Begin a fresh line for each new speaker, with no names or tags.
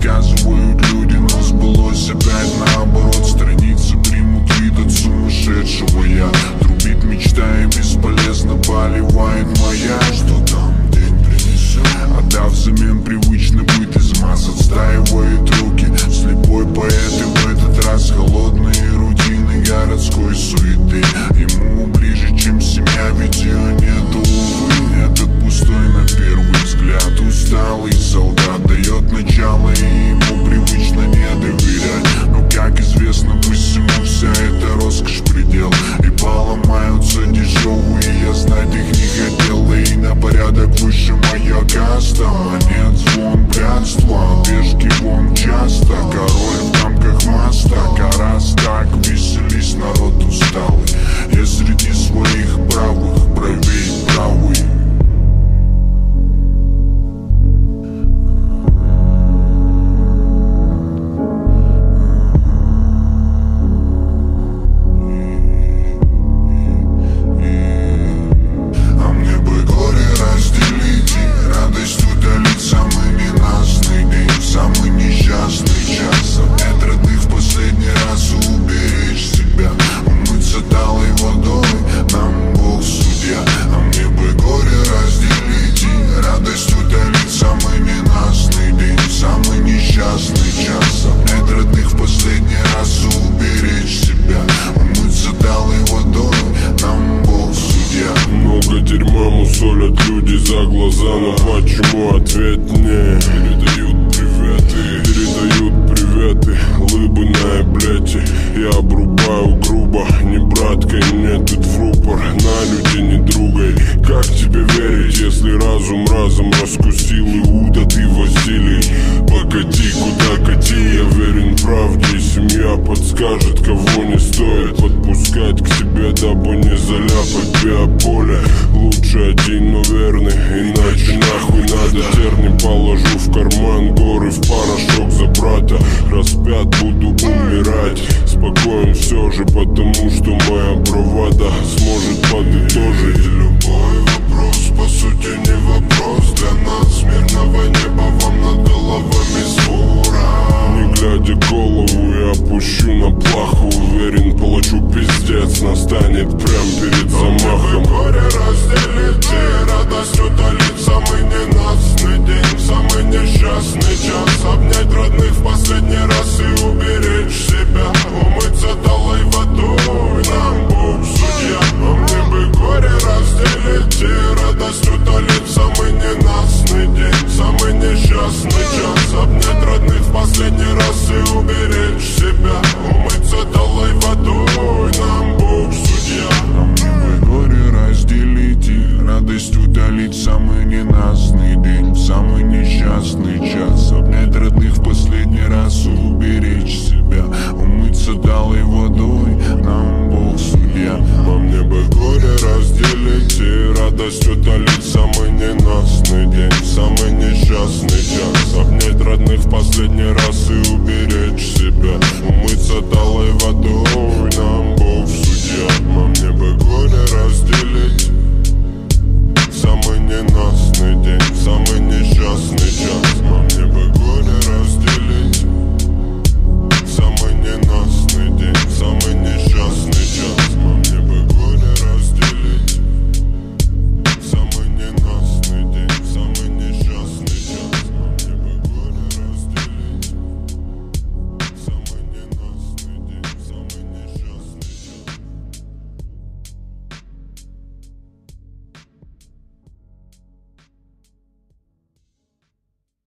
рассказывают люди, но сбылось опять наоборот. Страницы примут вид от сумасшедшего я. Трубит мечта и бесполезно поливает моя. Что там день принесет? Отдав взамен привычный быт, измаз отстаивает руки. Слепой поэт и в этот раз холодные рутины городской суеты ему ближе, чем семья, ведь ее нету, увы. Этот пустой на первый взгляд усталый солдат дает начало, и ему привычно не доверять. Но, как известно, пусть ему вся эта роскошь предел, и поломаются дешевые, я знать их не хотел. И на порядок выше моя каста, монет звон, братство, пешки вон часто. Король в рамках моста, карас так, веселись, народ усталый. Я среди своих правых, правей правый.
Солят люди за глаза, но почему ответ не передают приветы, лыбы на эблете. Я обрубаю грубо, не браткой, мне тут в рупор, на люди не другой. Как тебе верить, если разум разом раскусил Иуда, ты Василий? Покати, куда катил, я верен правде, и семья подскажет, кого не стоит подпускать к себе, дабы не заляпать биополе. Лучше один, но верный, иначе нахуй надо. Терни положу в карман, горы в порошок за брата. Распят буду умирать, спокоен все же, потому что моя бравада сможет подытожить.
Любой вопрос, по сути, не вопрос для нас. Мирного неба вам над головами скоро.
Не глядя голову, я опущу на плаху. Уверен, получу пиздец, настанет прям перед замахом.
Горе разделить и радость удалить. Самый ненастный день, самый несчастный час. Обнять родных в последний раз и уберечь себя. Умыться талой водой, нам Бог судья. А мне бы горе разделить и радость удалить. Самый ненастный день, самый несчастный час. Обнять родных в последний раз и уберечь себя. Умыться талой водой, нам Бог судья. А мне бы горе разделить и радость удалить. Самый ненастный день, самый несчастный час. Обнять родных в последний раз и уберечь себя. Умыться талой водой, нам Бог судья.
А мне бы горе разделить и радость удалить.